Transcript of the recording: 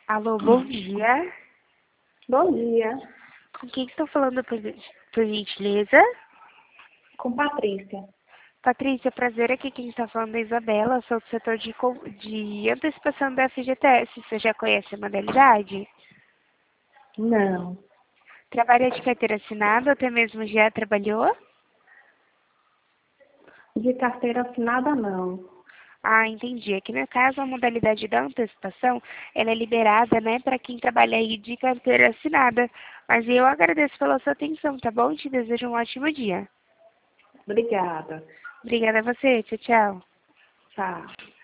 Alô, bom dia. Bom dia, Com quem estou falando, por gentileza? com Patrícia. Patrícia, prazer, aqui quem está falando é a Isabela, sou do setor de antecipação da FGTS. Você já conhece a modalidade? Não, Trabalha de carteira assinada, ou até mesmo já trabalhou? de carteira assinada não. Ah, entendi. Aqui no caso, a modalidade da antecipação, ela é liberada, né, para quem trabalha aí de carteira assinada. Mas eu agradeço pela sua atenção, tá bom? Te desejo um ótimo dia. Obrigada. Obrigada a você. Tchau, tchau. Tchau.